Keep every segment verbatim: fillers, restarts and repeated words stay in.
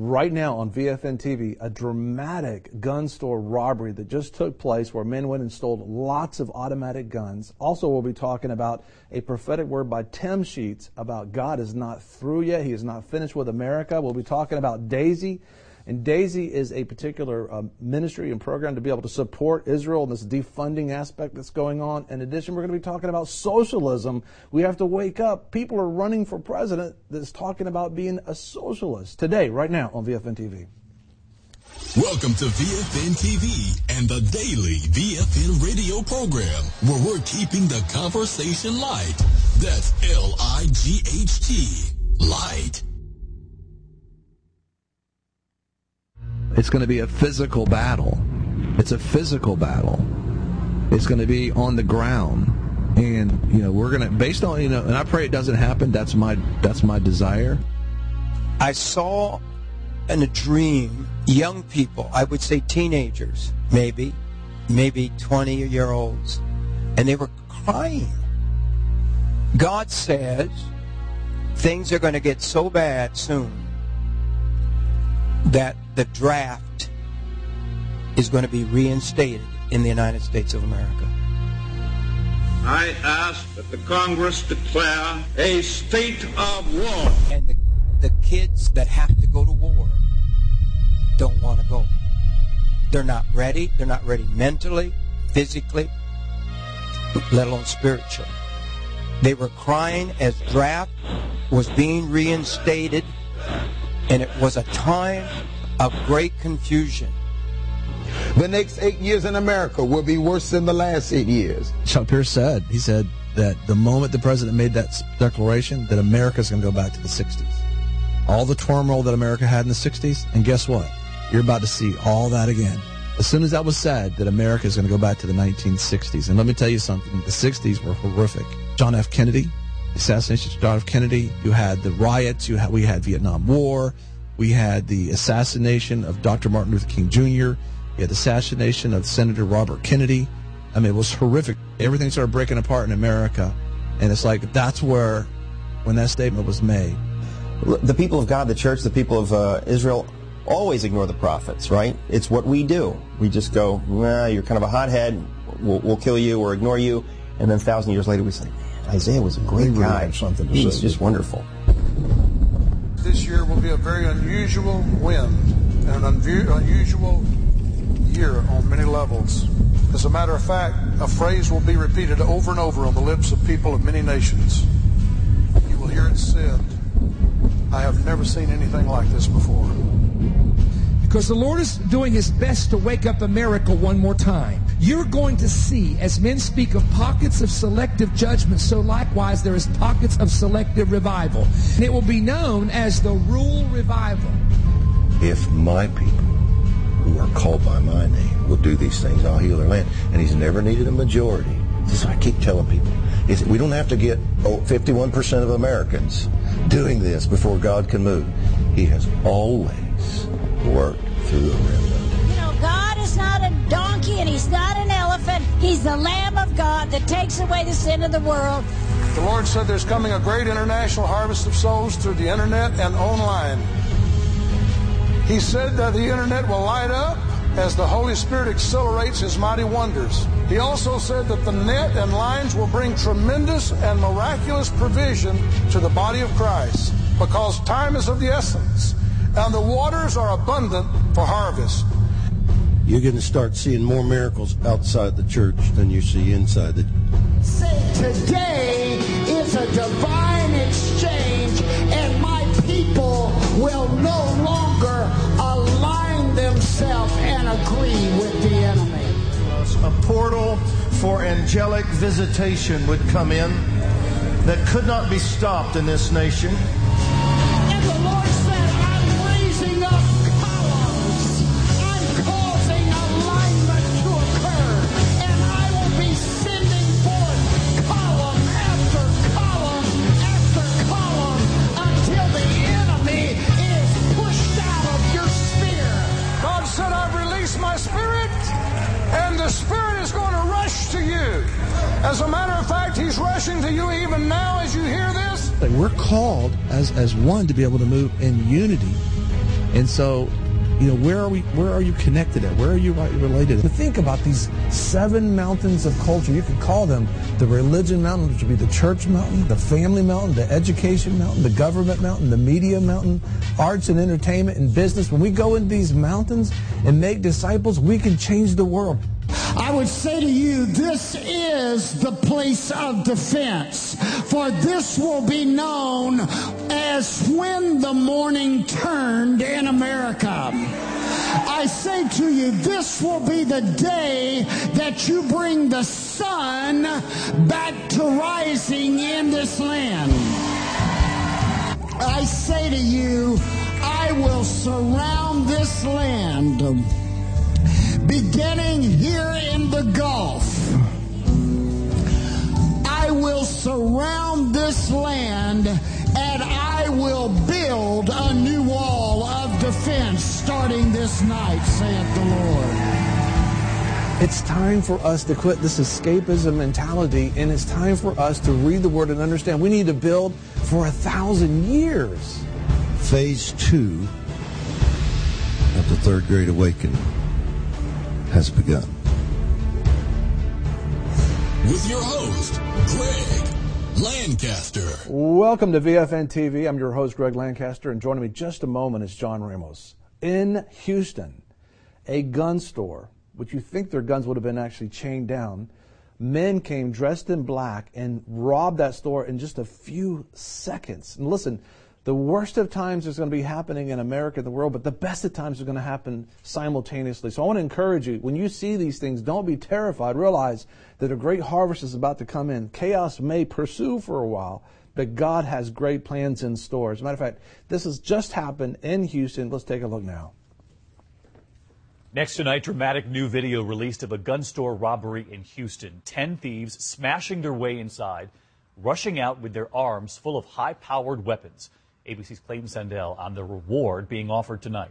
right now on V F N T V, a dramatic gun store robbery that just took place where men went and stole lots of automatic guns. Also, we'll be talking about a prophetic word by Tim Sheets about God is not through yet. He is not finished with America. We'll be talking about Daisy. And Daisy is a particular uh, ministry and program to be able to support Israel and this defunding aspect that's going on. In addition, we're going to be talking about socialism. We have to wake up. People are running for president that's talking about being a socialist today, right now on V F N T V. Welcome to V F N T V and the daily V F N radio program, where we're keeping the conversation light. That's L I G H T, light. It's going to be a physical battle. It's a physical battle. It's going to be on the ground. And, you know, we're going to, based on, you know, and I pray it doesn't happen. That's my, that's my desire. I saw in a dream young people, I would say teenagers, maybe, maybe twenty-year-olds, and they were crying. God says things are going to get so bad soon that the draft is going to be reinstated in the United States of America. I ask that the Congress declare a state of war. And the, the kids that have to go to war don't want to go. They're not ready. They're not ready mentally, physically, let alone spiritually. They were crying as draft was being reinstated, and it was a time of great confusion. The next eight years in America will be worse than the last eight years. Chuck Pierce said, he said that the moment the president made that declaration, that America's going to go back to the sixties. All the turmoil that America had in the sixties, and guess what? You're about to see all that again. As soon as that was said, that America is going to go back to the nineteen sixties. And let me tell you something, the sixties were horrific. John F. Kennedy, the assassination of John F. Kennedy, you had the riots, you had, we had Vietnam War, we had the assassination of Doctor Martin Luther King Junior, you had the assassination of Senator Robert Kennedy. I mean, it was horrific. Everything started breaking apart in America, and it's like that's where, when that statement was made. The people of God, the church, the people of uh, Israel, always ignore the prophets, right? It's what we do. We just go, nah, you're kind of a hothead, we'll, we'll kill you or ignore you, and then a thousand years later we say, Isaiah was a great guy. He was just wonderful. This year will be a very unusual wind and an unusual year on many levels. As a matter of fact, a phrase will be repeated over and over on the lips of people of many nations. You will hear it said, I have never seen anything like this before. Because the Lord is doing his best to wake up America one more time. You're going to see, as men speak of pockets of selective judgment, so likewise there is pockets of selective revival. And it will be known as the rule revival. If my people who are called by my name will do these things, I'll heal their land. And he's never needed a majority. This is what I keep telling people. Is we don't have to get fifty-one percent of Americans doing this before God can move. He has always worked through a remnant. You know, God is not a donkey and he's not an elephant. He's the Lamb of God that takes away the sin of the world. The Lord said there's coming a great international harvest of souls through the internet and online. He said that the internet will light up as the Holy Spirit accelerates his mighty wonders. He also said that the net and lines will bring tremendous and miraculous provision to the body of Christ, because time is of the essence and the waters are abundant for harvest. You're going to start seeing more miracles outside the church than you see inside the church. Say today is a divine exchange, and my people will no longer align themselves and agree with the enemy. A portal for angelic visitation would come in that could not be stopped in this nation. And the Lord said, I'm raising up columns. I'm causing alignment to occur. And I will be sending forth column after column after column until the enemy is pushed out of your sphere. God said, I've released my spirit, and the Spirit is going to rush to you. As a matter of fact, he's rushing to you even now as you hear this. We're called as, as one to be able to move in unity And so, you know, where are we? Where are you connected at? Where are you related? To think about these seven mountains of culture. You could call them the religion mountain, which would be the church mountain, the family mountain, the education mountain, the government mountain, the media mountain, arts and entertainment and business. When we go into these mountains and make disciples, we can change the world. I would say to you, this is the place of defense, for this will be known as when the morning turned in America. I say to you, this will be the day that you bring the sun back to rising in this land. I say to you, I will surround this land, beginning here in the Gulf. I will surround this land, and I will build a new wall of defense starting this night, saith the Lord. It's time for us to quit this escapism mentality, and it's time for us to read the Word and understand we need to build for a thousand years. Phase two of the Third Great Awakening has begun. With your host, Greg Lancaster. Welcome to V F N T V. I'm your host, Greg Lancaster, and joining me just a moment is John Ramos. In Houston, a gun store, which you think their guns would have been actually chained down, men came dressed in black and robbed that store in just a few seconds. And listen, the worst of times is going to be happening in America and the world, but the best of times are going to happen simultaneously. So I want to encourage you, when you see these things, don't be terrified. Realize that a great harvest is about to come in. Chaos may pursue for a while, but God has great plans in store. As a matter of fact, this has just happened in Houston. Let's take a look now. Next tonight, dramatic new video released of a gun store robbery in Houston. Ten thieves smashing their way inside, rushing out with their arms full of high-powered weapons. A B C's Clayton Sandell on the reward being offered tonight.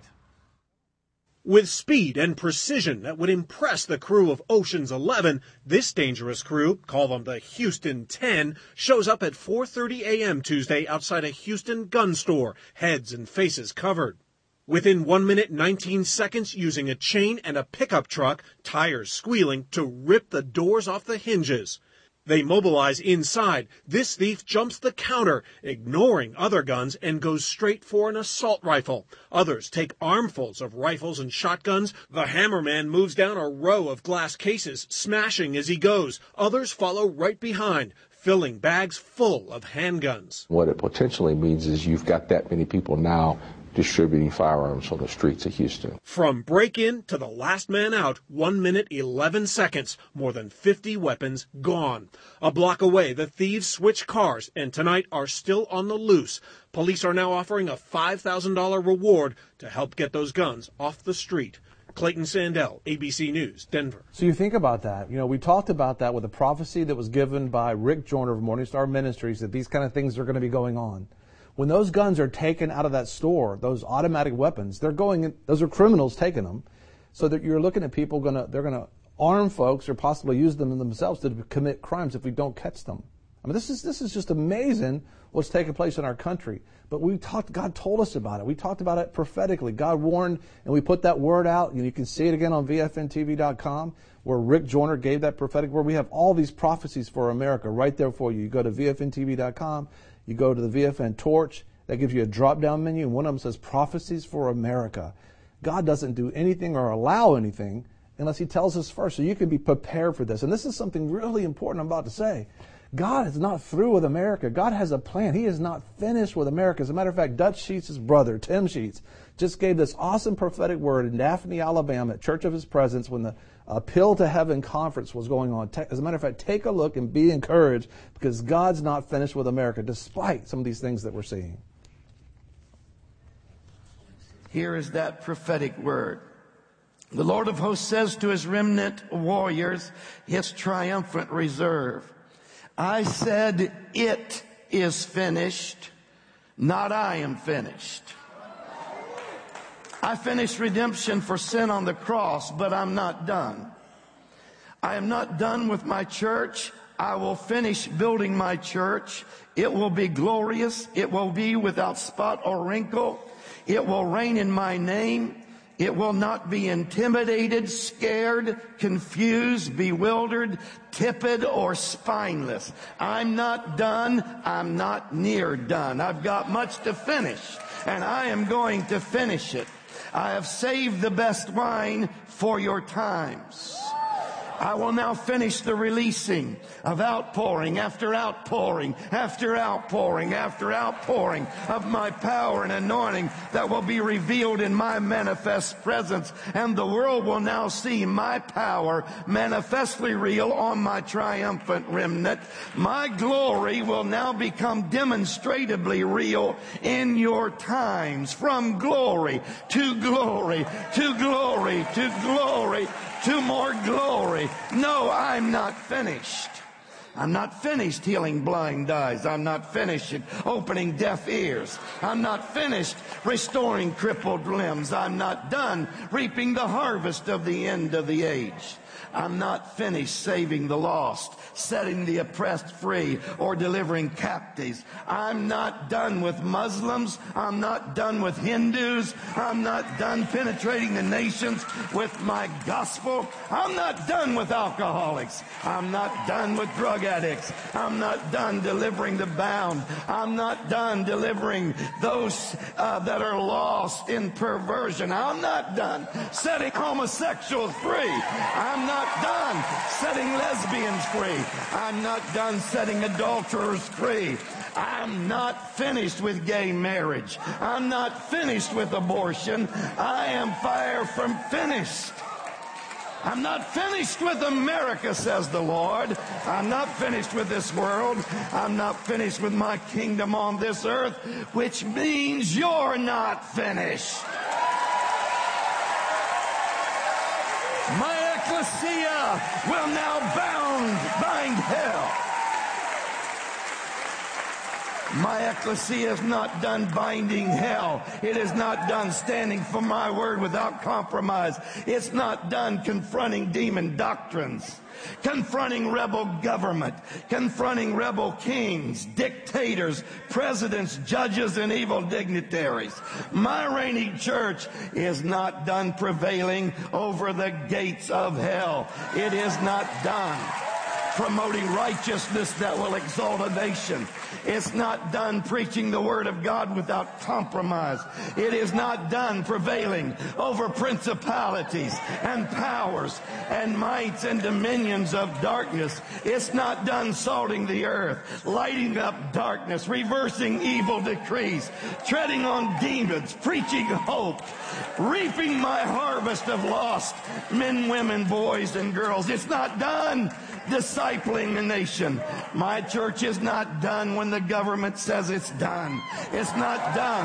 With speed and precision that would impress the crew of Ocean's Eleven, this dangerous crew, call them the Houston Ten, shows up at four thirty a.m. Tuesday outside a Houston gun store, heads and faces covered. Within one minute, nineteen seconds, using a chain and a pickup truck, tires squealing, to rip the doors off the hinges. They mobilize inside. This thief jumps the counter, ignoring other guns, and goes straight for an assault rifle. Others take armfuls of rifles and shotguns. The hammerman moves down a row of glass cases, smashing as he goes. Others follow right behind, filling bags full of handguns. What it potentially means is you've got that many people now distributing firearms on the streets of Houston. From break-in to the last man out, one minute, eleven seconds, more than fifty weapons gone. A block away, the thieves switch cars and tonight are still on the loose. Police are now offering a five thousand dollars reward to help get those guns off the street. Clayton Sandell, A B C News, Denver. So you think about that. You know, we talked about that with a prophecy that was given by Rick Joyner of Morning Star Ministries, that these kind of things are going to be going on. When those guns are taken out of that store, those automatic weapons, they're going in, those are criminals taking them. So that you're looking at people going to, they're going to arm folks or possibly use them themselves to commit crimes if we don't catch them. I mean, this is, this is just amazing what's taking place in our country. But we talked, God told us about it. We talked about it prophetically. God warned, and we put that word out. You know, you can see it again on V F N T V dot com, where Rick Joyner gave that prophetic word. We have all these prophecies for America right there for you. You go to V F N T V dot com. You go to the V F N Torch, that gives you a drop-down menu, and one of them says Prophecies for America. God doesn't do anything or allow anything unless he tells us first, so you can be prepared for this. And this is something really important I'm about to say. God is not through with America. God has a plan. He is not finished with America. As a matter of fact, Dutch Sheets' brother, Tim Sheets, just gave this awesome prophetic word in Daphne, Alabama, at Church of His Presence when the Appeal to Heaven conference was going on. As a matter of fact, take a look and be encouraged, because God's not finished with America, despite some of these things that we're seeing. Here is that prophetic word. The Lord of hosts says to his remnant warriors, his triumphant reserve, I said it is finished, not I am finished. I finished redemption for sin on the cross, but I'm not done. I am not done with my church. I will finish building my church. It will be glorious. It will be without spot or wrinkle. It will reign in my name. It will not be intimidated, scared, confused, bewildered, tepid, or spineless. I'm not done. I'm not near done. I've got much to finish, and I am going to finish it. I have saved the best wine for your times. I will now finish the releasing of outpouring after outpouring after outpouring after outpouring of my power and anointing that will be revealed in my manifest presence. And the world will now see my power manifestly real on my triumphant remnant. My glory will now become demonstratively real in your times. From glory to glory to glory to glory to more glory. No, I'm not finished. I'm not finished healing blind eyes. I'm not finished opening deaf ears. I'm not finished restoring crippled limbs. I'm not done reaping the harvest of the end of the age. I'm not finished saving the lost, setting the oppressed free, or delivering captives. I'm not done with Muslims. I'm not done with Hindus. I'm not done penetrating the nations with my gospel. I'm not done with alcoholics. I'm not done with drug addicts. I'm not done delivering the bound. I'm not done delivering those uh, that are lost in perversion. I'm not done setting homosexuals free. I'm not done setting lesbians free. I'm not done setting adulterers free. I'm not finished with gay marriage. I'm not finished with abortion. I am far from finished. I'm not finished with America, says the Lord. I'm not finished with this world. I'm not finished with my kingdom on this earth, which means you're not finished. My ecclesia will now bound, bind hell. My ecclesia is not done binding hell. It is not done standing for my word without compromise. It's not done confronting demon doctrines, confronting rebel government, confronting rebel kings, dictators, presidents, judges, and evil dignitaries. My reigning church is not done prevailing over the gates of hell. It is not done promoting righteousness that will exalt a nation. It's not done preaching the word of God without compromise. It is not done prevailing over principalities and powers and mights and dominions of darkness. It's not done salting the earth, lighting up darkness, reversing evil decrees, treading on demons, preaching hope, reaping my harvest of lost men, women, boys, and girls. It's not done discipling the nation. My church is not done when the government says it's done. It's not done.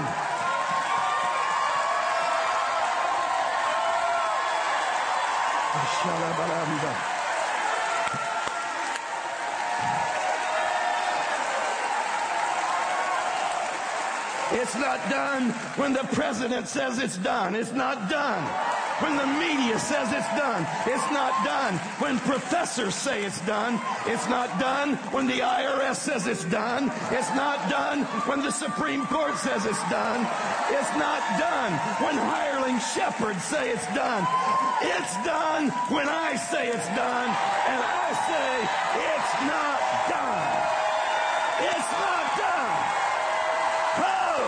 It's not done when the president says it's done. It's not done when the media says it's done. It's not done when professors say it's done. It's not done when the I R S says it's done. It's not done when the Supreme Court says it's done. It's not done when hireling shepherds say it's done. It's done when I say it's done, and I say it's not done. It's not done. Oh!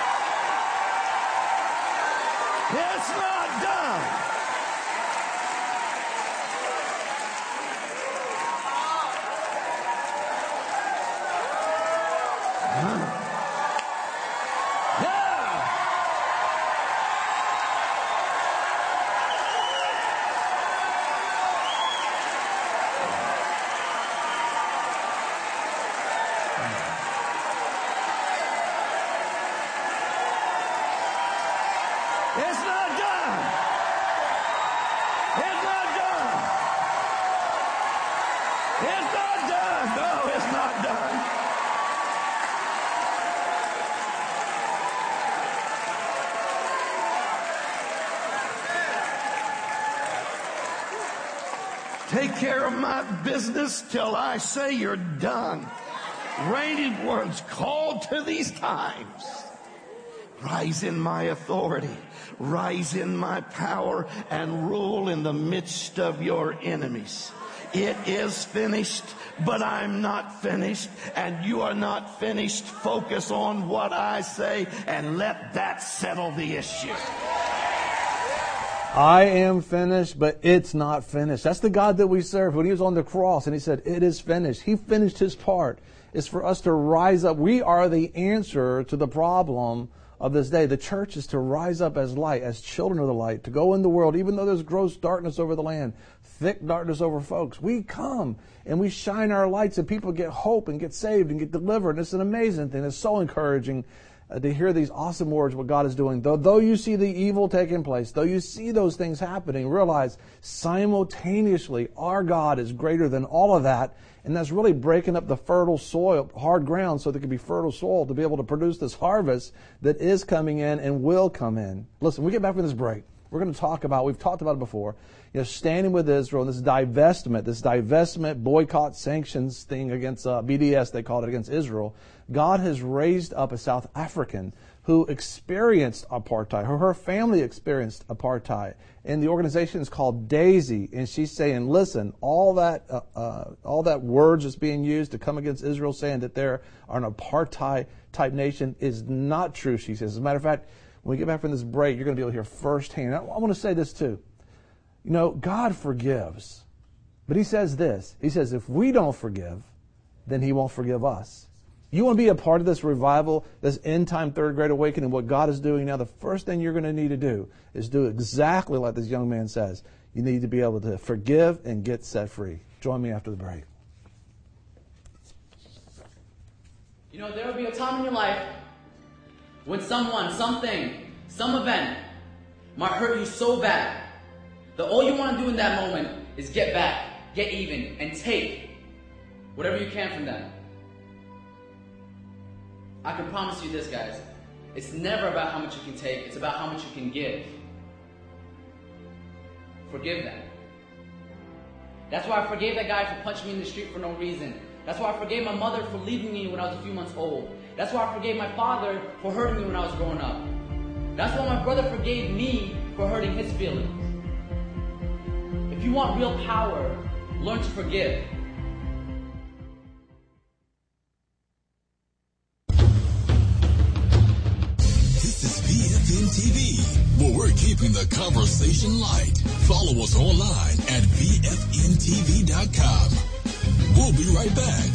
It's not done. It's not done. It's not done. It's not done. No, it's not done. Take care of my business till I say you're done. Reigning ones, called to these times. Rise in my authority. Rise in my power and rule in the midst of your enemies. It is finished, but I'm not finished, and you are not finished. Focus on what I say and let that settle the issue. I am finished, but it's not finished. That's the God that we serve. When he was on the cross and he said, it is finished, he finished his part. It's for us to rise up. We are the answer to the problem of this day. The church is to rise up as light, as children of the light, to go in the world, even though there's gross darkness over the land, thick darkness over folks. We come and we shine our lights and people get hope and get saved and get delivered. And it's an amazing thing. It's so encouraging uh, to hear these awesome words, what God is doing. Though, though you see the evil taking place, though you see those things happening, realize simultaneously our God is greater than all of that. And that's really breaking up the fertile soil, hard ground, so there can be fertile soil to be able to produce this harvest that is coming in and will come in. Listen, when we get back from this break, we're going to talk about, we've talked about it before, you know, standing with Israel and this divestment, this divestment, boycott, sanctions thing against uh, B D S, they called it, against Israel. God has raised up a South African who experienced apartheid, her, her family experienced apartheid. And the organization is called Daisy, and she's saying, listen, all that uh, uh, all that words that's being used to come against Israel, saying that they're an apartheid-type nation, is not true, she says. As a matter of fact, when we get back from this break, you're going to be able to hear firsthand. I, I want to say this too. You know, God forgives, but he says this. He says, if we don't forgive, then he won't forgive us. You want to be a part of this revival, this end-time third great awakening, what God is doing now, the first thing you're going to need to do is do exactly like this young man says. You need to be able to forgive and get set free. Join me after the break. You know, there will be a time in your life when someone, something, some event might hurt you so bad that all you want to do in that moment is get back, get even, and take whatever you can from them. I can promise you this, guys. It's never about how much you can take. It's about how much you can give. Forgive them. That's why I forgave that guy for punching me in the street for no reason. That's why I forgave my mother for leaving me when I was a few months old. That's why I forgave my father for hurting me when I was growing up. That's why my brother forgave me for hurting his feelings. If you want real power, learn to forgive. V F N T V, where we're keeping the conversation light. Follow us online at V F N T V dot com. We'll be right back.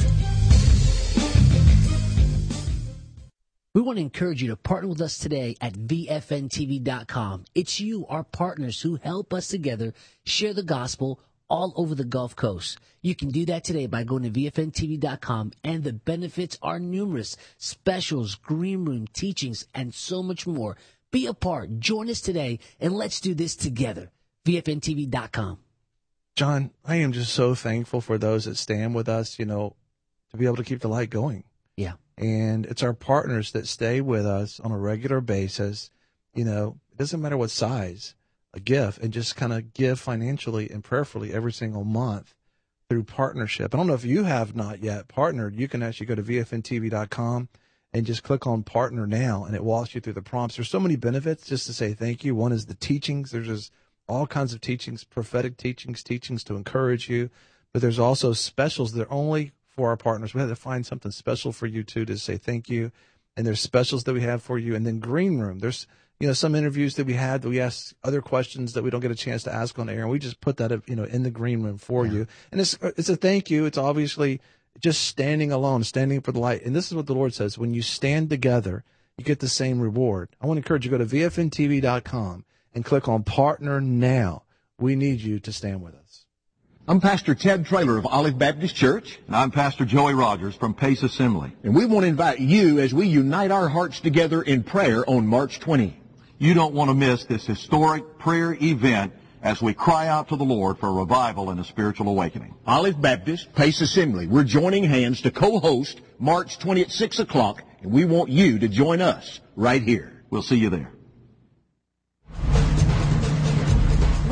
We want to encourage you to partner with us today at V F N T V dot com. It's you, our partners, who help us together share the gospel all over the Gulf Coast. You can do that today by going to V F N T V dot com, and the benefits are numerous. Specials, green room, teachings, and so much more. Be a part. Join us today, and let's do this together. V F N T V dot com. John, I am just so thankful for those that stand with us, you know, to be able to keep the light going. Yeah. And it's our partners that stay with us on a regular basis. You know, it doesn't matter what size, a gift, and just kind of give financially and prayerfully every single month through partnership. I don't know if you have not yet partnered. You can actually go to V F N T V dot com and just click on partner now, and it walks you through the prompts. There's so many benefits just to say thank you. One is the teachings. There's just all kinds of teachings, prophetic teachings, teachings to encourage you. But there's also specials that are only for our partners. We had to find something special for you too to say thank you. And there's specials that we have for you. And then Green Room. There's, you know, some interviews that we had that we ask other questions that we don't get a chance to ask on air. And we just put that, you know, in the Green Room for yeah. you. And it's, it's a thank you. It's obviously just standing alone, standing for the light. And this is what the Lord says. When you stand together, you get the same reward. I want to encourage you to go to V F N T V dot com and click on Partner Now. We need you to stand with us. I'm Pastor Ted Traylor of Olive Baptist Church. And I'm Pastor Joey Rogers from Pace Assembly. And we want to invite you as we unite our hearts together in prayer on March twentieth. You don't want to miss this historic prayer event as we cry out to the Lord for a revival and a spiritual awakening. Olive Baptist, Pace Assembly, we're joining hands to co-host March twentieth at six o'clock, and we want you to join us right here. We'll see you there.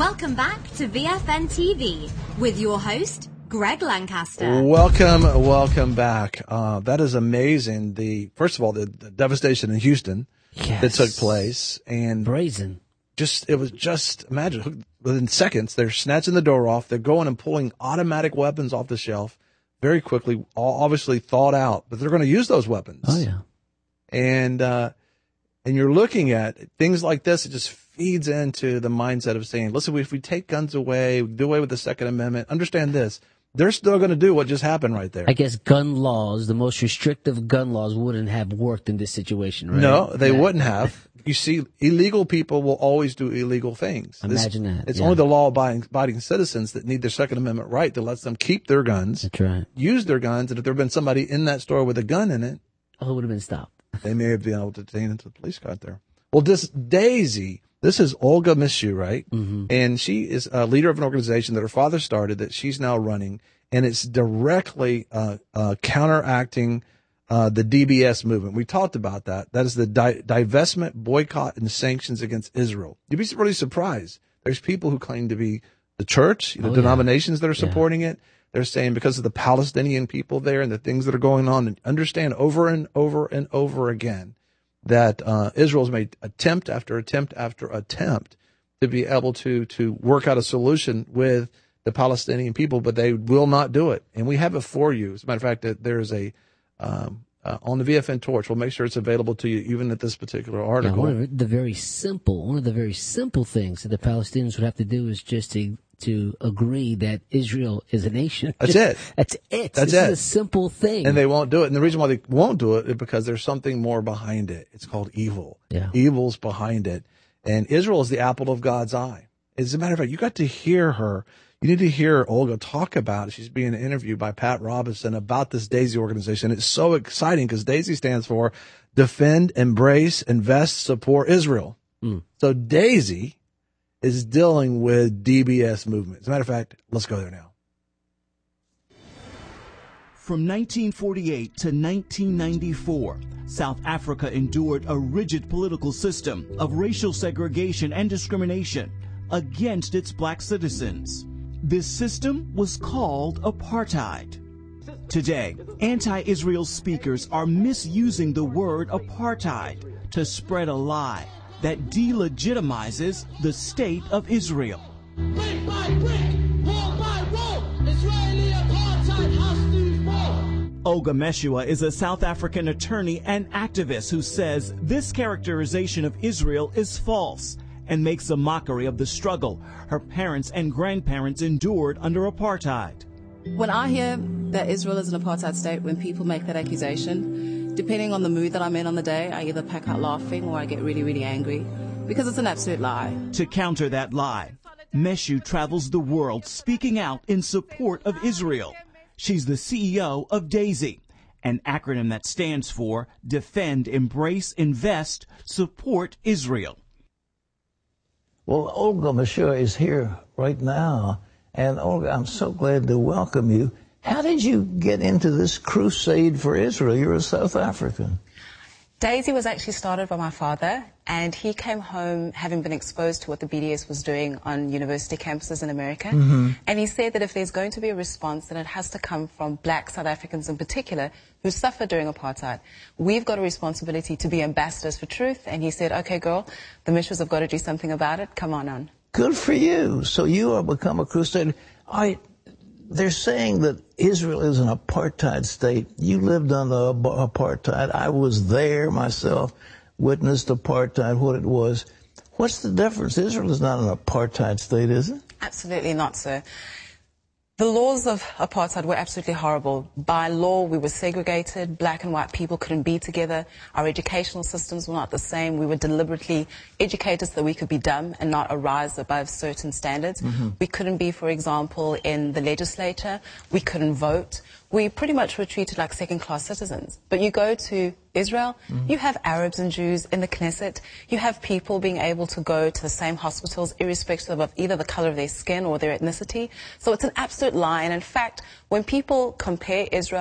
Welcome back to V F N T V with your host, Greg Lancaster. Welcome, welcome back. Uh, that is amazing. The first of all, the, the devastation in Houston yes. that took place, and brazen. Just it was just imagine within seconds they're snatching the door off. They're going and pulling automatic weapons off the shelf very quickly, all obviously thought out, but they're going to use those weapons. Oh yeah, and uh, and you're looking at things like this. It just feeds into the mindset of saying, listen, if we take guns away, we do away with the Second Amendment, understand this. They're still going to do what just happened right there. I guess gun laws, the most restrictive gun laws, wouldn't have worked in this situation, right? No, they yeah. wouldn't have. You see, illegal people will always do illegal things. Imagine this, that. It's yeah. only the law-abiding abiding citizens that need their Second Amendment right that lets them keep their guns, That's right. use their guns, and if there had been somebody in that store with a gun in it, oh, it would have been stopped. They may have been able to detain until the police got there. Well, this Daisy, this is Olga Mishu, right? Mm-hmm. And she is a leader of an organization that her father started that she's now running, and it's directly uh, uh, counteracting uh, the D B S movement. We talked about that. That is the di- divestment, boycott, and sanctions against Israel. You'd be really surprised. There's people who claim to be the church, the oh, denominations yeah. that are supporting yeah. it. They're saying because of the Palestinian people there and the things that are going on, and understand over and over and over again that uh, Israel's made attempt after attempt after attempt to be able to to work out a solution with the Palestinian people, but they will not do it. And we have it for you. As a matter of fact, that there is a um, uh, on the V F N Torch. We'll make sure it's available to you, even at this particular article. Yeah, one of the very simple, one of the very simple things that the Palestinians would have to do is just to to agree that Israel is a nation. That's just, it. That's it. That's this it. is a simple thing. And they won't do it. And the reason why they won't do it is because there's something more behind it. It's called evil. Yeah. Evil's behind it. And Israel is the apple of God's eye. As a matter of fact, you got to hear her. You need to hear Olga talk about it. She's being interviewed by Pat Robinson about this DAISY organization. It's so exciting because DAISY stands for Defend, Embrace, Invest, Support Israel. Mm. So DAISY is dealing with D B S movement. As a matter of fact, let's go there now. From nineteen forty-eight to nineteen ninety-four, South Africa endured a rigid political system of racial segregation and discrimination against its black citizens. This system was called apartheid. Today, anti-Israel speakers are misusing the word apartheid to spread a lie that delegitimizes the state of Israel. Brick by brick, wall by wall, Israeli apartheid has to fall. Olga Meshua is a South African attorney and activist who says this characterization of Israel is false and makes a mockery of the struggle her parents and grandparents endured under apartheid. When I hear that Israel is an apartheid state, when people make that accusation, depending on the mood that I'm in on the day, I either pack out laughing or I get really, really angry because it's an absolute lie. To counter that lie, Meshu travels the world speaking out in support of Israel. She's the C E O of DAISY, an acronym that stands for Defend, Embrace, Invest, Support Israel. Well, Olga Meshua is here right now. And Olga, I'm so glad to welcome you. How did you get into this crusade for Israel? You're a South African. DAISY was actually started by my father, and he came home having been exposed to what the B D S was doing on university campuses in America. Mm-hmm. And he said that if there's going to be a response, then it has to come from black South Africans in particular who suffered during apartheid. We've got a responsibility to be ambassadors for truth. And he said, okay, girl, the Mishwas have got to do something about it. Come on on. Good for you. So you have become a crusader. I, they're saying that Israel is an apartheid state. You lived under apartheid. I was there myself, witnessed apartheid, what it was. What's the difference? Israel is not an apartheid state, is it? Absolutely not, sir. The laws of apartheid were absolutely horrible. By law, we were segregated. Black and white people couldn't be together. Our educational systems were not the same. We were deliberately educated so that we could be dumb and not arise above certain standards. Mm-hmm. We couldn't be, for example, in the legislature. We couldn't vote. We pretty much were treated like second-class citizens. But you go to Israel, mm-hmm. you have Arabs and Jews in the Knesset. You have people being able to go to the same hospitals irrespective of either the color of their skin or their ethnicity. So it's an absolute lie. And in fact, when people compare Israel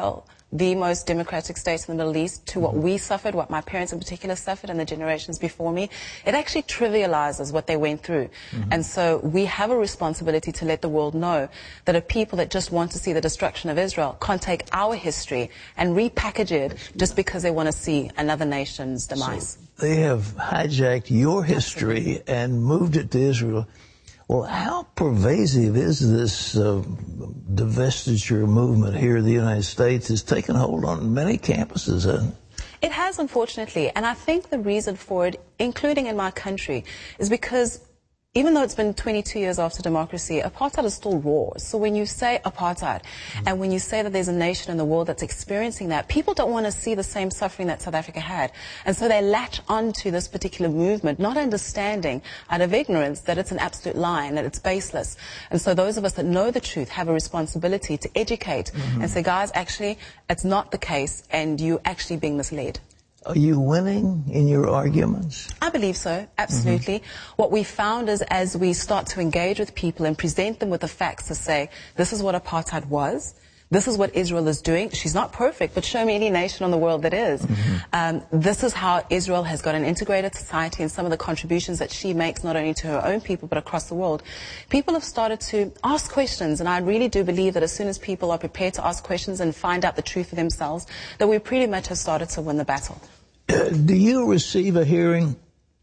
the most democratic state in the Middle East to what we suffered, what my parents in particular suffered and the generations before me, it actually trivializes what they went through. Mm-hmm. And so we have a responsibility to let the world know that a people that just want to see the destruction of Israel can't take our history and repackage it just because they want to see another nation's demise. So they have hijacked your history Absolutely. And moved it to Israel. Well, how pervasive is this uh, divestiture movement here in the United States? It's taken hold on many campuses, hasn't it? It has, unfortunately. And I think the reason for it, including in my country, is because even though it's been twenty-two years after democracy, apartheid is still raw. So when you say apartheid, mm-hmm. and when you say that there's a nation in the world that's experiencing that, people don't want to see the same suffering that South Africa had. And so they latch onto this particular movement, not understanding out of ignorance that it's an absolute lie and that it's baseless. And so those of us that know the truth have a responsibility to educate mm-hmm. and say, guys, actually, it's not the case, and you're actually being misled. Are you winning in your arguments? I believe so, absolutely. Mm-hmm. What we found is as we start to engage with people and present them with the facts to say, this is what apartheid was, this is what Israel is doing. She's not perfect, but show me any nation in the world that is. Mm-hmm. Um, this is how Israel has got an integrated society and some of the contributions that she makes not only to her own people but across the world. People have started to ask questions, and I really do believe that as soon as people are prepared to ask questions and find out the truth for themselves, that we pretty much have started to win the battle. Uh, do you receive a hearing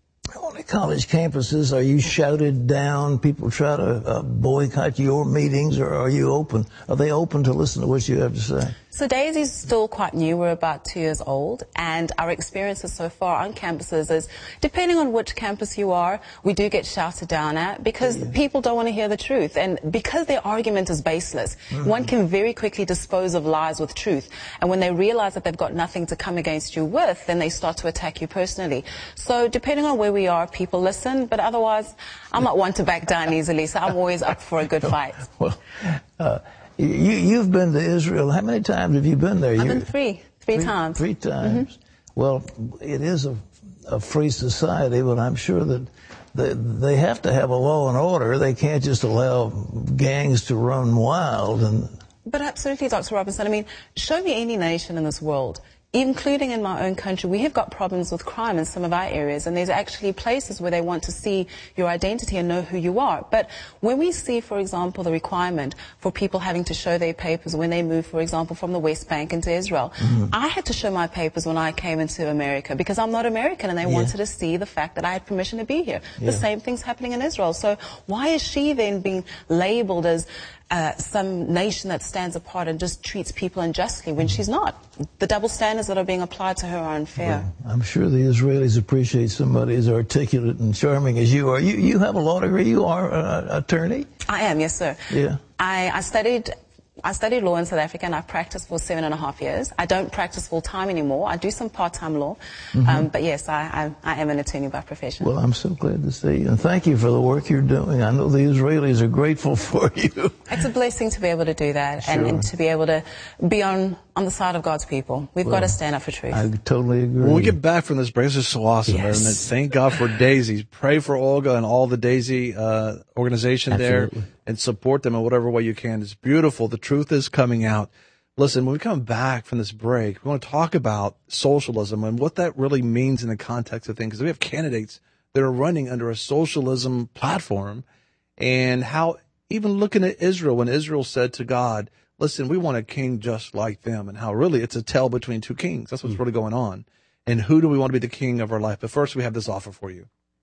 on the college campuses? Are you shouted down? People try to uh, boycott your meetings, or are you open? Are they open to listen to what you have to say? So Daisy's still quite new. We're about two years old, and our experiences so far on campuses is, depending on which campus you are, we do get shouted down at because yeah. people don't want to hear the truth, and because their argument is baseless, mm-hmm. one can very quickly dispose of lies with truth, and when they realize that they've got nothing to come against you with, then they start to attack you personally. So depending on where we are, people listen, but otherwise, I'm not one to back down easily, so I'm always up for a good fight. Well, uh, You, you've been to Israel. How many times have you been there? I've You're, been three, three, three times. Three times. Mm-hmm. Well, it is a, a free society, but I'm sure that they, they have to have a law and order. They can't just allow gangs to run wild. And But absolutely, Doctor Robinson. I mean, show me any nation in this world, including in my own country, we have got problems with crime in some of our areas, and there's actually places where they want to see your identity and know who you are. But when we see, for example, the requirement for people having to show their papers when they move, for example, from the West Bank into Israel, mm-hmm. I had to show my papers when I came into America because I'm not American, and they yeah. wanted to see the fact that I had permission to be here. Yeah. The same thing's happening in Israel. So why is she then being labeled as Uh, some nation that stands apart and just treats people unjustly when she's not? The double standards that are being applied to her are unfair. Well, I'm sure the Israelis appreciate somebody as articulate and charming as you are. You you have a law degree. You are an attorney? I am, yes, sir. Yeah. I, I studied... I studied law in South Africa, and I practiced for seven and a half years. I don't practice full-time anymore. I do some part-time law. Mm-hmm. Um, but, yes, I, I, I am an attorney by profession. Well, I'm so glad to see you, and thank you for the work you're doing. I know the Israelis are grateful for you. It's a blessing to be able to do that, sure. and, and to be able to be on, on the side of God's people. We've well, got to stand up for truth. I totally agree. When we get back from this break, this is so awesome. Yes. And thank God for Daisy. Pray for Olga and all the Daisy uh, organization Absolutely. there, and support them in whatever way you can. It's beautiful. The truth is coming out. Listen, when we come back from this break, we want to talk about socialism and what that really means in the context of things. Because we have candidates that are running under a socialism platform, and how even looking at Israel, when Israel said to God, listen, we want a king just like them, and how really it's a tale between two kings. That's what's mm-hmm. really going on. And who do we want to be the king of our life? But first, we have this offer for you.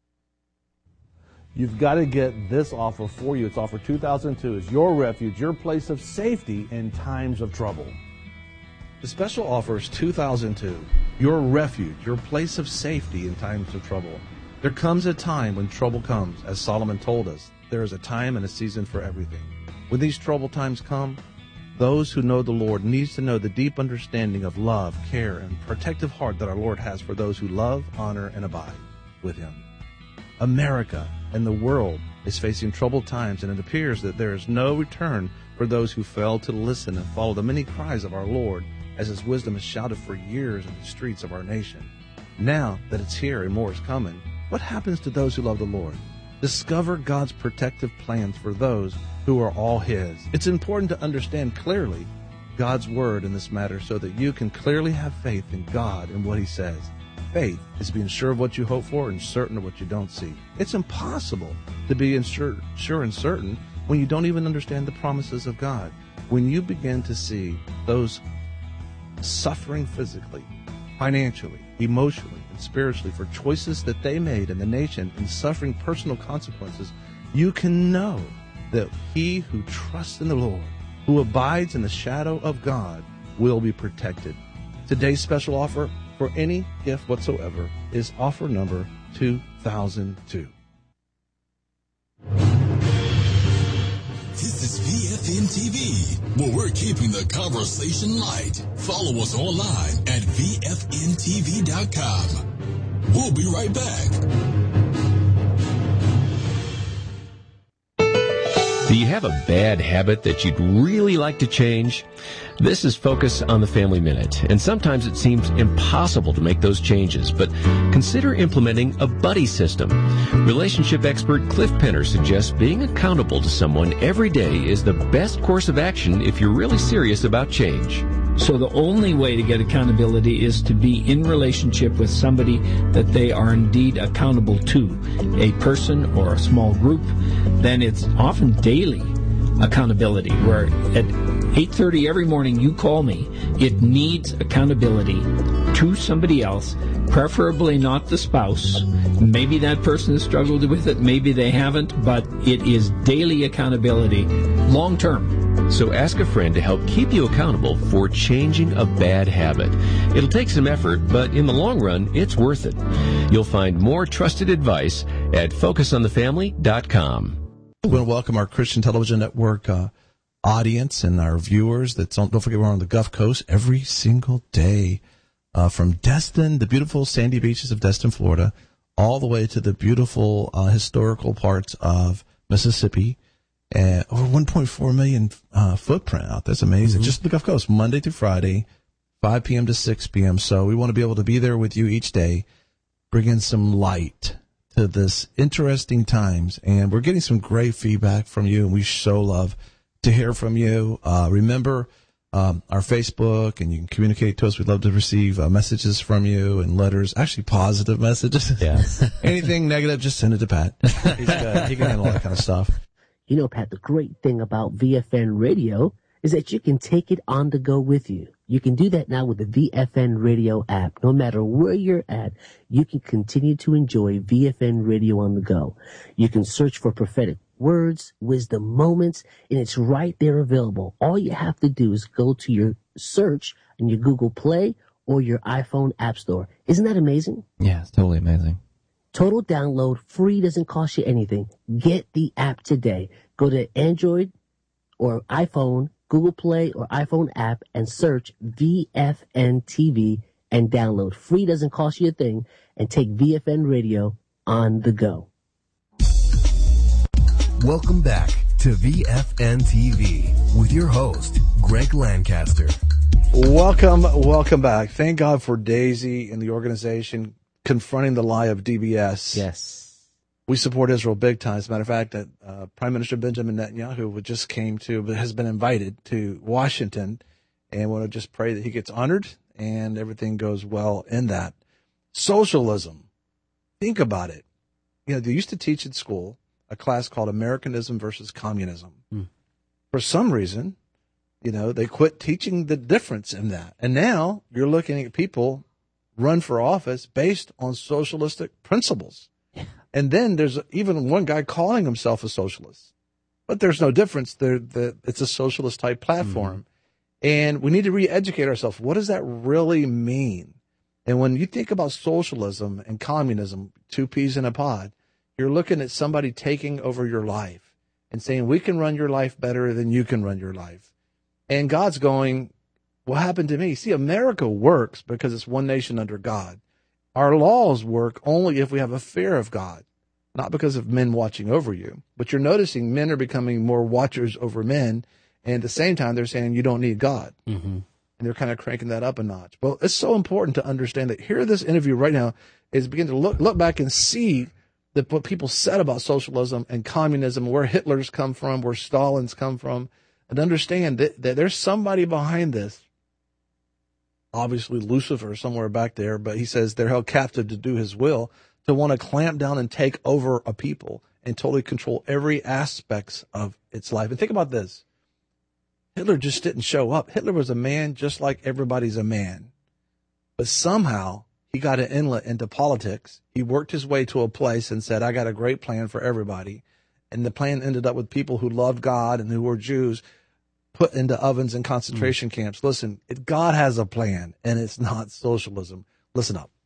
You've got to get this offer for you. It's offer two thousand two. It's your refuge, your place of safety in times of trouble. The special offer is two thousand two. Your refuge, your place of safety in times of trouble. There comes a time when trouble comes. As Solomon told us, there is a time and a season for everything. When these troubled times come, those who know the Lord needs to know the deep understanding of love, care, and protective heart that our Lord has for those who love, honor, and abide with Him. America and the world is facing troubled times, and it appears that there is no return for those who fail to listen and follow the many cries of our Lord as His wisdom is shouted for years in the streets of our nation. Now that it's here and more is coming, what happens to those who love the Lord? Discover God's protective plans for those who are all His. It's important to understand clearly God's word in this matter so that you can clearly have faith in God and what he says. Faith is being sure of what you hope for and certain of what you don't see. It's impossible to be sure, sure and certain when you don't even understand the promises of God. When you begin to see those suffering physically, financially, emotionally, and spiritually for choices that they made in the nation and suffering personal consequences, you can know that he who trusts in the Lord, who abides in the shadow of God, will be protected. Today's special offer for any gift whatsoever is offer number two thousand two. This is V F N T V, where we're keeping the conversation light. Follow us online at V F N T V dot com. We'll be right back. Do you have a bad habit that you'd really like to change? This is Focus on the Family Minute, and sometimes it seems impossible to make those changes, but consider implementing a buddy system. Relationship expert Cliff Penner suggests being accountable to someone every day is the best course of action if you're really serious about change. So the only way to get accountability is to be in relationship with somebody that they are indeed accountable to, a person or a small group. Then it's often daily accountability, where at eight thirty every morning you call me. It needs accountability to somebody else, preferably not the spouse. Maybe that person has struggled with it, maybe they haven't, but it is daily accountability, long term. So ask a friend to help keep you accountable for changing a bad habit. It'll take some effort, but in the long run, it's worth it. You'll find more trusted advice at focus on the family dot com. We want to welcome our Christian Television Network uh, audience and our viewers. That's on, don't forget, we're on the Gulf Coast every single day, uh, from Destin, the beautiful sandy beaches of Destin, Florida, all the way to the beautiful uh, historical parts of Mississippi. Uh, over one point four million uh, footprint out. That's amazing. Mm-hmm. Just the Gulf Coast, Monday through Friday, five p.m. to six p.m. So we want to be able to be there with you each day, bring in some light to this interesting times. And we're getting some great feedback from you, and we so love to hear from you. Uh, remember um, our Facebook, and you can communicate to us. We'd love to receive uh, messages from you and letters, actually positive messages. Yes. Anything negative, just send it to Pat. He's good. He can handle all that kind of stuff. You know, Pat, the great thing about V F N Radio is that you can take it on the go with you. You can do that now with the V F N Radio app. No matter where you're at, you can continue to enjoy V F N Radio on the go. You can search for prophetic words, wisdom moments, and it's right there available. All you have to do is go to your search in your Google Play or your iPhone App Store. Isn't that amazing? Yeah, it's totally amazing. Total download, free, doesn't cost you anything. Get the app today. Go to Android or iPhone, Google Play or iPhone app, and search V F N T V and download. Free, doesn't cost you a thing, and take V F N Radio on the go. Welcome back to V F N T V with your host, Greg Lancaster. Welcome, welcome back. Thank God for Daisy and the organization confronting the lie of D B S. Yes. We support Israel big time. As a matter of fact, that uh, Prime Minister Benjamin Netanyahu just came to, but has been invited to Washington, and want to just pray that he gets honored and everything goes well in that. Socialism. Think about it. You know, they used to teach in school a class called Americanism versus Communism. Mm. For some reason, you know, they quit teaching the difference in that. And now you're looking at people run for office based on socialistic principles. Yeah. And then there's even one guy calling himself a socialist. But there's no difference. They're, the, it's a socialist type platform. Mm-hmm. And we need to re-educate ourselves. What does that really mean? And when you think about socialism and communism, two peas in a pod, you're looking at somebody taking over your life and saying, we can run your life better than you can run your life. And God's going, what happened to me? See, America works because it's one nation under God. Our laws work only if we have a fear of God, not because of men watching over you. But you're noticing men are becoming more watchers over men, and at the same time, they're saying you don't need God. Mm-hmm. And they're kind of cranking that up a notch. Well, it's so important to understand that here, this interview right now is begin to look look back and see that what people said about socialism and communism, where Hitler's come from, where Stalin's come from. and understand that, that there's somebody behind this. Obviously, Lucifer somewhere back there, but he says they're held captive to do his will, to want to clamp down and take over a people and totally control every aspect of its life. And think about this. Hitler just didn't show up. Hitler was a man just like everybody's a man. But somehow he got an inlet into politics. He worked his way to a place and said, I got a great plan for everybody. And the plan ended up with people who loved God and who were Jews put into ovens and concentration mm. camps. Listen, it, God has a plan, and it's not socialism. Listen up.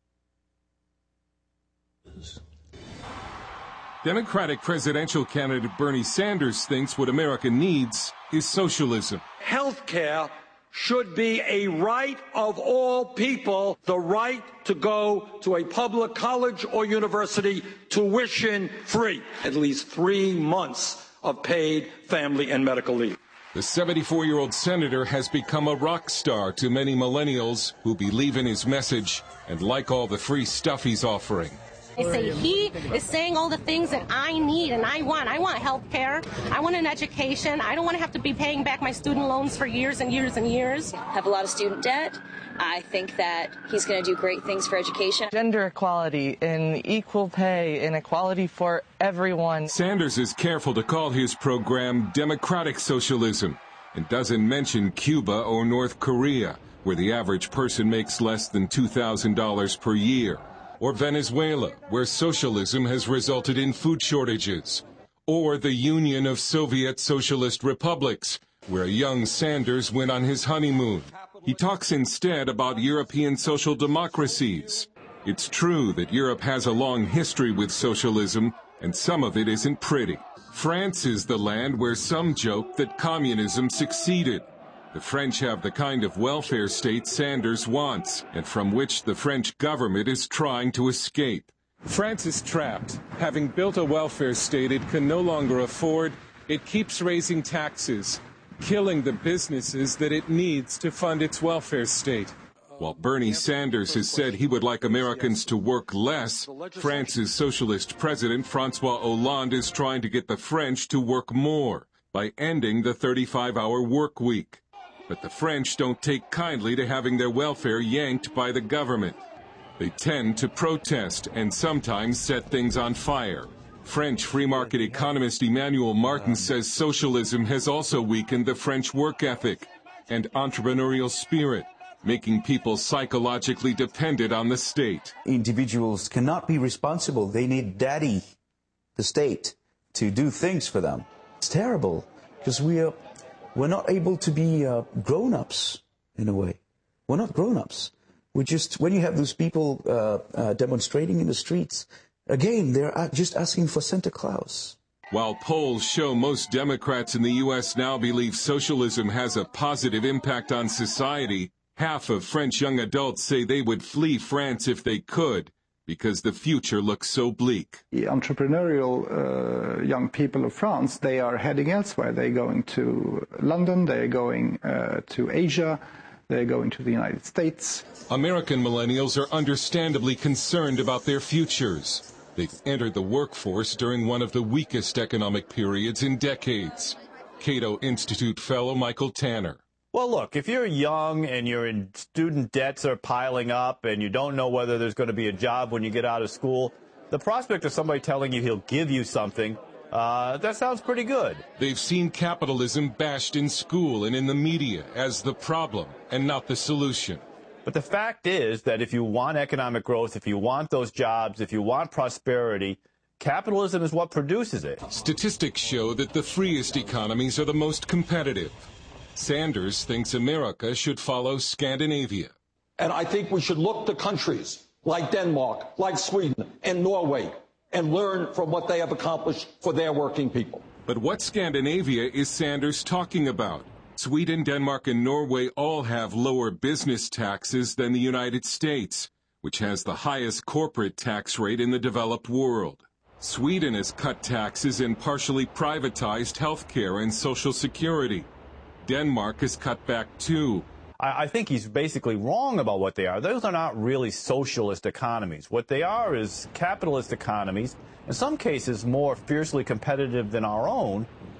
Democratic presidential candidate Bernie Sanders thinks what America needs is socialism. Health care should be a right of all people, the right to go to a public college or university tuition free, at least three months of paid family and medical leave. The seventy-four-year-old senator has become a rock star to many millennials who believe in his message and like all the free stuff he's offering. They say he is saying all the things that I need and I want. I want health care. I want an education. I don't want to have to be paying back my student loans for years and years and years. Have a lot of student debt. I think that he's going to do great things for education. Gender equality and equal pay and equality for everyone. Sanders is careful to call his program democratic socialism and doesn't mention Cuba or North Korea, where the average person makes less than two thousand dollars per year. Or Venezuela, where socialism has resulted in food shortages. Or the Union of Soviet Socialist Republics, where young Sanders went on his honeymoon. He talks instead about European social democracies. It's true that Europe has a long history with socialism, and some of it isn't pretty. France is the land where some joke that communism succeeded. The French have the kind of welfare state Sanders wants, and from which the French government is trying to escape. France is trapped. Having built a welfare state it can no longer afford, it keeps raising taxes, killing the businesses that it needs to fund its welfare state. While Bernie Sanders has said he would like Americans to work less, France's socialist president François Hollande is trying to get the French to work more by ending the thirty-five hour work week. But the French don't take kindly to having their welfare yanked by the government. They tend to protest and sometimes set things on fire. French free market economist Emmanuel Martin says socialism has also weakened the French work ethic and entrepreneurial spirit, making people psychologically dependent on the state. Individuals cannot be responsible. They need daddy, the state, to do things for them. It's terrible because we are... We're not able to be uh, grown-ups, in a way. We're not grown-ups. We're just, when you have those people uh, uh, demonstrating in the streets, again, they're just asking for Santa Claus. While polls show most Democrats in the U S now believe socialism has a positive impact on society, half of French young adults say they would flee France if they could, because the future looks so bleak. The entrepreneurial uh, young people of France, they are heading elsewhere. They're going to London, they're going uh, to Asia, they're going to the United States. American millennials are understandably concerned about their futures. They've entered the workforce during one of the weakest economic periods in decades. Cato Institute fellow Michael Tanner. Well, look, if you're young and you're in student debts are piling up and you don't know whether there's going to be a job when you get out of school, the prospect of somebody telling you he'll give you something, uh, that sounds pretty good. They've seen capitalism bashed in school and in the media as the problem and not the solution. But the fact is that if you want economic growth, if you want those jobs, if you want prosperity, capitalism is what produces it. Statistics show that the freest economies are the most competitive. Sanders thinks America should follow Scandinavia. And I think we should look to countries like Denmark, like Sweden, and Norway, and learn from what they have accomplished for their working people. But what Scandinavia is Sanders talking about? Sweden, Denmark, and Norway all have lower business taxes than the United States, which has the highest corporate tax rate in the developed world. Sweden has cut taxes and partially privatized health care and Social Security. Denmark has cut back too. I, I think he's basically wrong about what they are. Those are not really socialist economies. What they are is capitalist economies, in some cases more fiercely competitive than our own,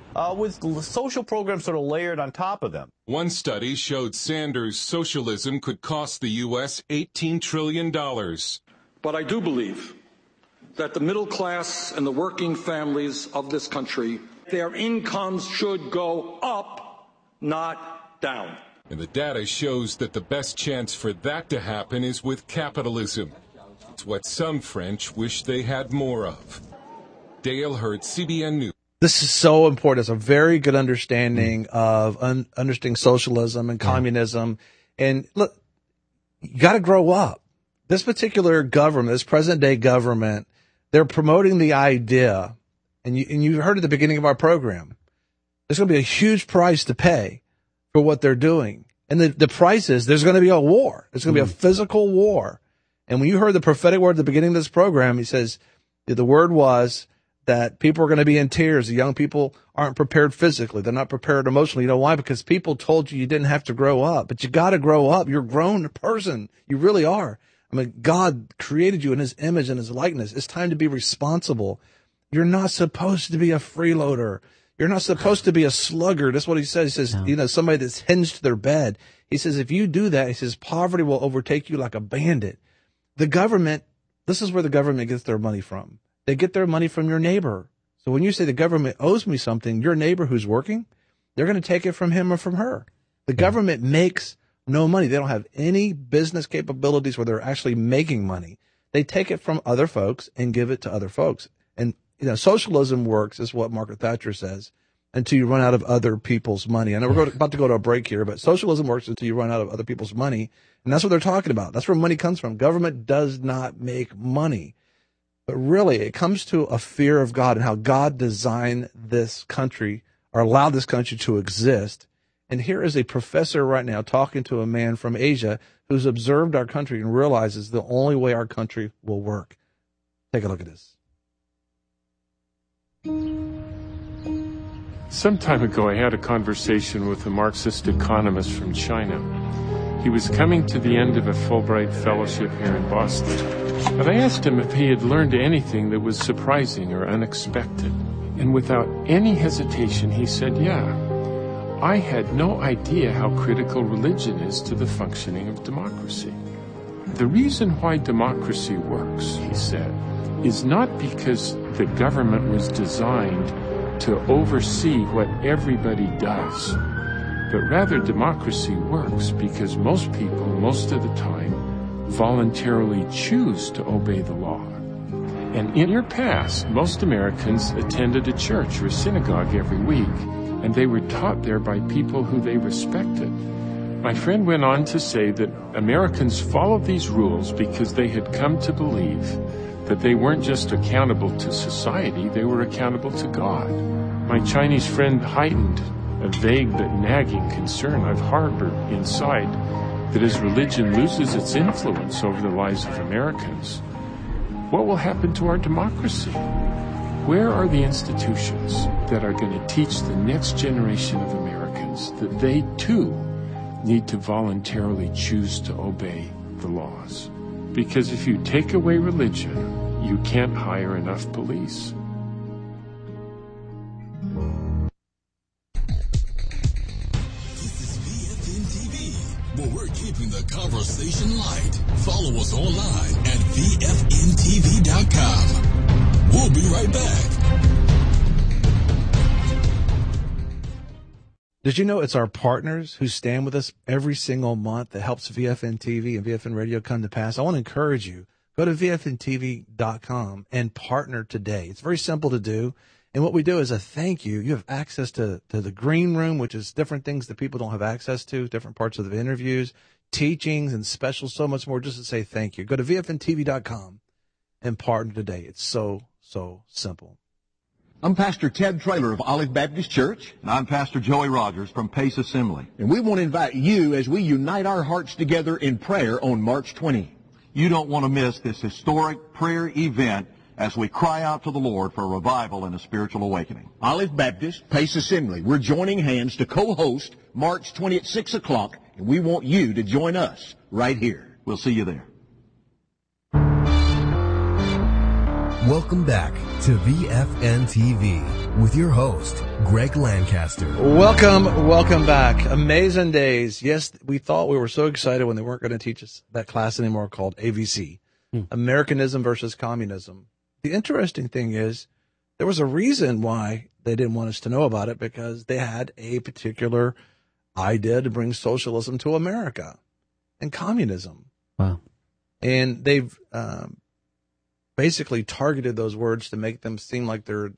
uh, with social programs sort of layered on top of them. One study showed Sanders' socialism could cost the U S eighteen trillion dollars. But I do believe that the middle class and the working families of this country, their incomes should go up, not down. And the data shows that the best chance for that to happen is with capitalism. It's what some French wish they had more of. Dale Hurd, C B N News. This is so important. It's a very good understanding of un- understanding socialism and communism. And look, you got to grow up. This particular government, this present-day government, they're promoting the idea, and you, and you heard at the beginning of our program, there's going to be a huge price to pay for what they're doing. And the, the price is there's going to be a war. There's going to mm. be a physical war. And when you heard the prophetic word at the beginning of this program, he says the word was that people are going to be in tears. The young people aren't prepared physically. They're not prepared emotionally. You know why? Because people told you you didn't have to grow up, but you got to grow up. You're a grown person. You really are. I mean, God created you in his image and his likeness. It's time to be responsible. You're not supposed to be a freeloader. You're not supposed to be a sluggard. That's what he says. He says, no. you know, somebody that's hinged to their bed. He says, if you do that, he says, poverty will overtake you like a bandit. The government, this is where the government gets their money from. They get their money from your neighbor. So when you say the government owes me something, your neighbor who's working, they're going to take it from him or from her. The government makes no money. They don't have any business capabilities where they're actually making money. They take it from other folks and give it to other folks. And, you know, socialism works, is what Margaret Thatcher says, until you run out of other people's money. I know we're going to, about to go to a break here, but socialism works until you run out of other people's money. And that's what they're talking about. That's where money comes from. Government does not make money. But really, it comes to a fear of God and how God designed this country or allowed this country to exist. And here is a professor right now talking to a man from Asia who's observed our country and realizes the only way our country will work. Take a look at this. Some time ago, I had a conversation with a Marxist economist from China. He was coming to the end of a Fulbright fellowship here in Boston. But I asked him if he had learned anything that was surprising or unexpected. And without any hesitation, he said, yeah. I had no idea how critical religion is to the functioning of democracy. The reason why democracy works, he said, is not because the government was designed to oversee what everybody does, but rather democracy works because most people, most of the time, voluntarily choose to obey the law. And in your past, most Americans attended a church or a synagogue every week, and they were taught there by people who they respected. My friend went on to say that Americans followed these rules because they had come to believe that they weren't just accountable to society, they were accountable to God. My Chinese friend heightened a vague but nagging concern I've harbored inside that as religion loses its influence over the lives of Americans, what will happen to our democracy? Where are the institutions that are going to teach the next generation of Americans that they too need to voluntarily choose to obey the laws? Because if you take away religion, you can't hire enough police. Where we're keeping the conversation light. Follow us online at V F N T V dot com. We'll be right back. Did you know it's our partners who stand with us every single month that helps V F N T V and V F N Radio come to pass? I want to encourage you. Go to V F N T V dot com and partner today. It's very simple to do. And what we do is a thank you. You have access to, to the green room, which is different things that people don't have access to, different parts of the interviews, teachings, and specials, so much more, just to say thank you. Go to V F N T V dot com and partner today. It's so, so simple. I'm Pastor Ted Traylor of Olive Baptist Church. And I'm Pastor Joey Rogers from Pace Assembly. And we want to invite you as we unite our hearts together in prayer on March twentieth. You don't want to miss this historic prayer event as we cry out to the Lord for a revival and a spiritual awakening. Olive Baptist, Pace Assembly, we're joining hands to co-host March twentieth at six o'clock, and we want you to join us right here. We'll see you there. Welcome back to V F N T V with your host, Greg Lancaster. Welcome, welcome back. Amazing days. Yes, we thought we were so excited when they weren't going to teach us that class anymore called A V C, hmm. Americanism versus Communism. The interesting thing is there was a reason why they didn't want us to know about it, because they had a particular idea to bring socialism to America and communism. Wow. And they've um, basically targeted those words to make them seem like they're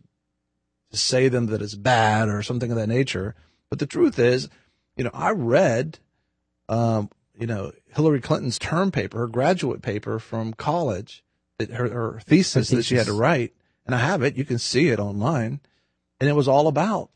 to say them that it's bad or something of that nature. But the truth is, you know, I read, um, you know, Hillary Clinton's term paper, her graduate paper from college, that her, her thesis, her thesis that she had to write, and I have it. You can see it online, and it was all about.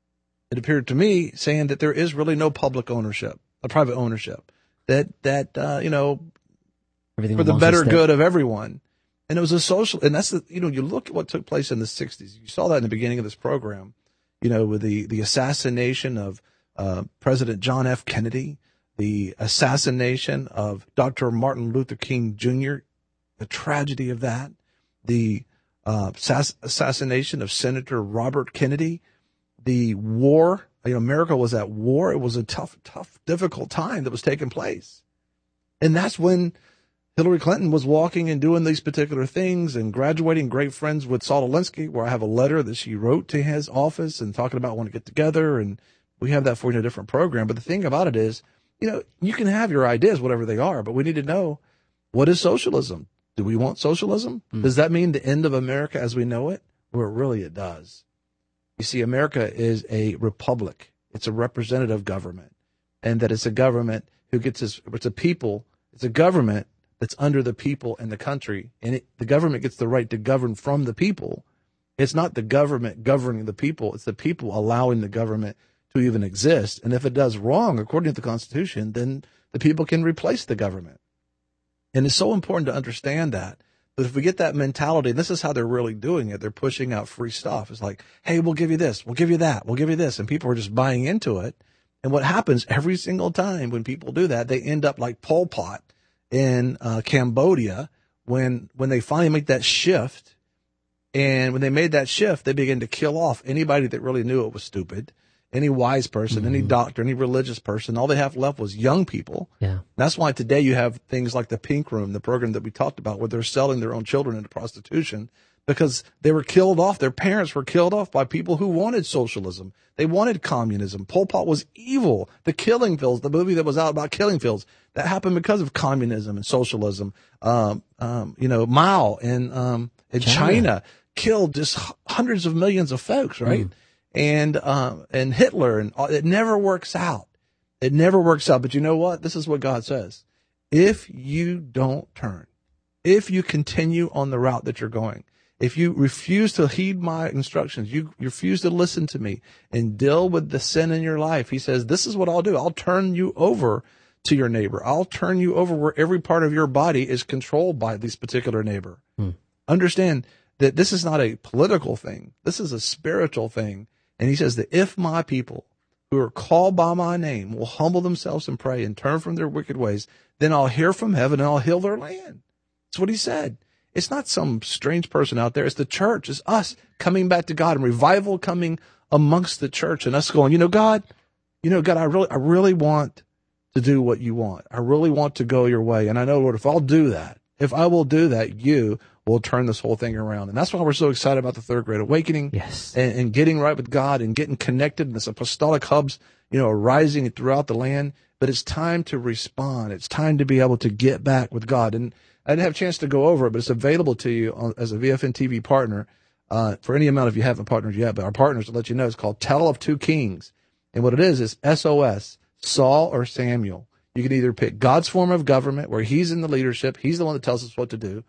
It appeared to me saying that there is really no public ownership, a private ownership, that that uh, you know, Everything for the better good of everyone. And it was a social, and that's the, you know, you look at what took place in the sixties. You saw that in the beginning of this program, you know, with the, the assassination of uh, President John F. Kennedy, the assassination of Doctor Martin Luther King Junior, the tragedy of that, the uh, assass- assassination of Senator Robert Kennedy, the war. You know, America was at war. It was a tough, tough, difficult time that was taking place. And that's when Hillary Clinton was walking and doing these particular things and graduating, great friends with Saul Alinsky, where I have a letter that she wrote to his office and talking about wanting to get together. And we have that for you in a different program. But the thing about it is, you know, you can have your ideas, whatever they are, but we need to know, what is socialism? Do we want socialism? Mm. Does that mean the end of America as we know it? Well, really it does. You see, America is a republic. It's a representative government, and that it's a government who gets its, it's a people, it's a government that's under the people and the country, and it, the government gets the right to govern from the people. It's not the government governing the people. It's the people allowing the government to even exist. And if it does wrong, according to the Constitution, then the people can replace the government. And it's so important to understand that. But if we get that mentality, and this is how they're really doing it, they're pushing out free stuff. It's like, hey, we'll give you this, we'll give you that, we'll give you this. And people are just buying into it. And what happens every single time when people do that, they end up like Pol Pot in uh, Cambodia, when when they finally make that shift. And when they made that shift, they began to kill off anybody that really knew it was stupid, any wise person, mm-hmm. any doctor, any religious person. All they have left was young people. Yeah. That's why today you have things like the Pink Room, the program that we talked about, where they're selling their own children into prostitution because they were killed off. Their parents were killed off by people who wanted socialism. They wanted communism. Pol Pot was evil. The Killing Fields, the movie that was out about killing fields, that happened because of communism and socialism. Um, um, you know, Mao in, um, in China. China killed just hundreds of millions of folks, right? Mm. And, um, and Hitler, and it never works out. It never works out. But you know what? This is what God says. If you don't turn, if you continue on the route that you're going, if you refuse to heed my instructions, you, you refuse to listen to me and deal with the sin in your life, he says, this is what I'll do. I'll turn you over to your neighbor. I'll turn you over where every part of your body is controlled by this particular neighbor. Hmm. Understand that this is not a political thing. This is a spiritual thing. And he says that if my people who are called by my name will humble themselves and pray and turn from their wicked ways, then I'll hear from heaven and I'll heal their land. That's what he said. It's not some strange person out there. It's the church. It's us coming back to God and revival coming amongst the church and us going, you know, God, you know, God, I really, I really want to do what you want. I really want to go your way. And I know, Lord, if I'll do that, if I will do that, you will turn this whole thing around. And that's why we're so excited about the Third Great Awakening. Yes. And, and getting right with God and getting connected. And this apostolic hubs, you know, arising throughout the land. But it's time to respond. It's time to be able to get back with God. And I didn't have a chance to go over it, but it's available to you on, as a V F N T V partner uh, for any amount if you haven't partnered yet. But our partners, to let you know, it's called Tale of Two Kings. And what it is is S O S, Saul or Samuel. You can either pick God's form of government, where he's in the leadership, he's the one that tells us what to do,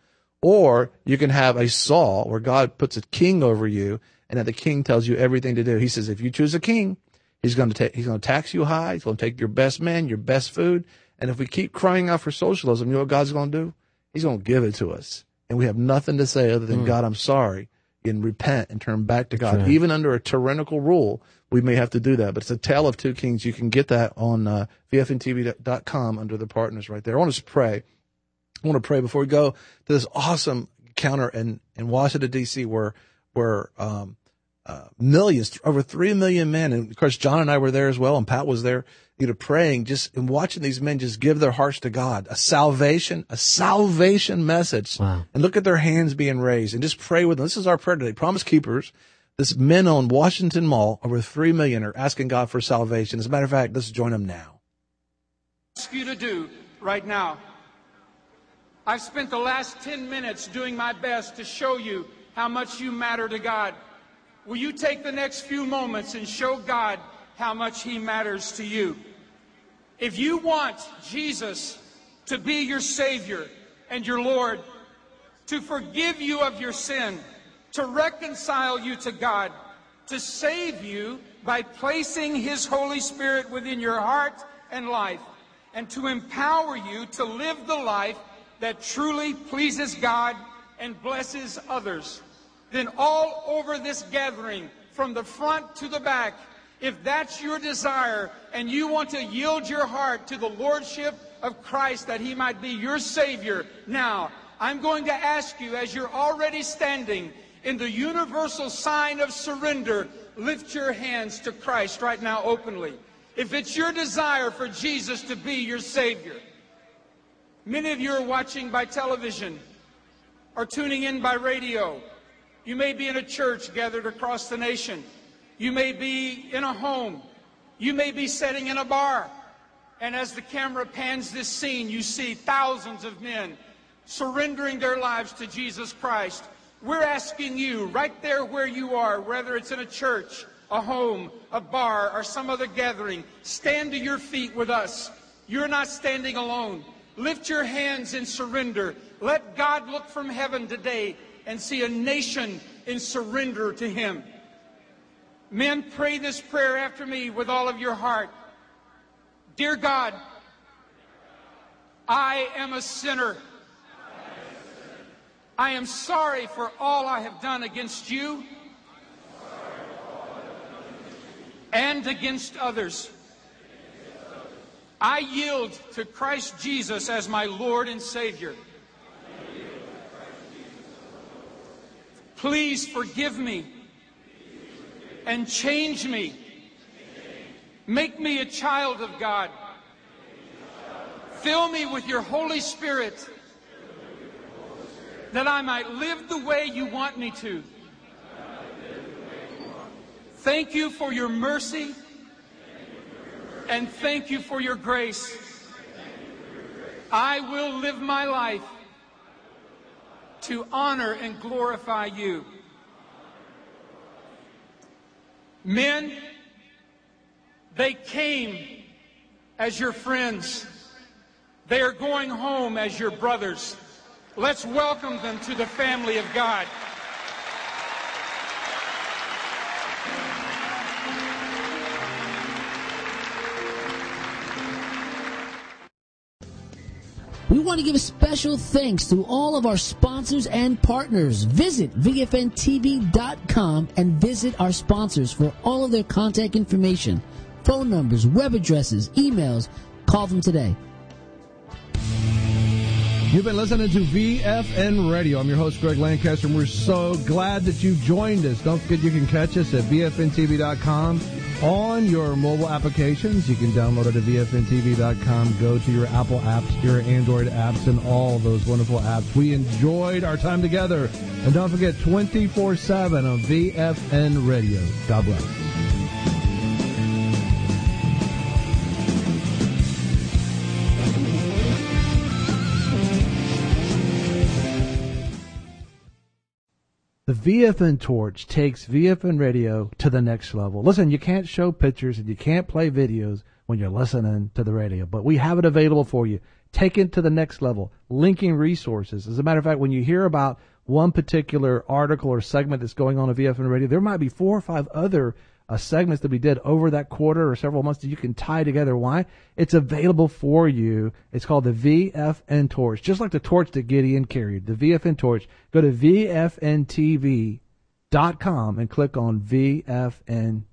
or you can have a Saul, where God puts a king over you, and that the king tells you everything to do. He says, if you choose a king, he's going to take, he's going to tax you high, he's going to take your best men, your best food, and if we keep crying out for socialism, you know what God's going to do? He's going to give it to us. And we have nothing to say other than, mm. God, I'm sorry, and repent and turn back to God. Right. Even under a tyrannical rule, we may have to do that. But it's a Tale of Two Kings. You can get that on uh, V F N T V dot com under the partners right there. I want us to pray. I want to pray before we go to this awesome counter in, in Washington, D C, where, where, um, uh, millions, over three million men. And of course, John and I were there as well. And Pat was there, you know, praying just and watching these men just give their hearts to God, a salvation, a salvation message. Wow. And look at their hands being raised and just pray with them. This is our prayer today. Promise Keepers. This men on Washington Mall, over three million, are asking God for salvation. As a matter of fact, let's join them now. Ask you to do right now. I've spent the last ten minutes doing my best to show you how much you matter to God. Will you take the next few moments and show God how much He matters to you? If you want Jesus to be your Savior and your Lord, to forgive you of your sin, to reconcile you to God, to save you by placing His Holy Spirit within your heart and life, and to empower you to live the life that truly pleases God and blesses others, then all over this gathering, from the front to the back, if that's your desire and you want to yield your heart to the Lordship of Christ that He might be your Savior, now I'm going to ask you, as you're already standing in the universal sign of surrender, lift your hands to Christ right now openly. If it's your desire for Jesus to be your Savior. Many of you are watching by television or tuning in by radio. You may be in a church gathered across the nation. You may be in a home. You may be sitting in a bar. And as the camera pans this scene, you see thousands of men surrendering their lives to Jesus Christ. We're asking you, right there where you are, whether it's in a church, a home, a bar, or some other gathering, stand to your feet with us. You're not standing alone. Lift your hands in surrender. Let God look from heaven today and see a nation in surrender to Him. Men, pray this prayer after me with all of your heart. Dear God, I am a sinner. I am sorry for all I have done against you and against others. I yield to Christ Jesus as my Lord and Savior. Please forgive me and change me. Make me a child of God. Fill me with your Holy Spirit, that I might live the way you want me to. Thank you for your mercy, and thank you for your grace. I will live my life to honor and glorify you. Men, they came as your friends. They are going home as your brothers. Let's welcome them to the family of God. We want to give a special thanks to all of our sponsors and partners. Visit V F N T V dot com and visit our sponsors for all of their contact information, phone numbers, web addresses, emails. Call them today. You've been listening to V F N Radio. I'm your host, Greg Lancaster, and we're so glad that you joined us. Don't forget you can catch us at V F N T V dot com on your mobile applications. You can download it at V F N T V dot com. Go to your Apple apps, your Android apps, and all those wonderful apps. We enjoyed our time together. And don't forget, twenty-four seven on V F N Radio. God bless. The V F N Torch takes V F N Radio to the next level. Listen, you can't show pictures and you can't play videos when you're listening to the radio, but we have it available for you. Take it to the next level, linking resources. As a matter of fact, when you hear about one particular article or segment that's going on at V F N Radio, there might be four or five other uh, segments that we did over that quarter or several months that you can tie together. Why? It's available for you. It's called the V F N Torch, just like the torch that Gideon carried, the V F N Torch. Go to V F N T V dot com and click on V F N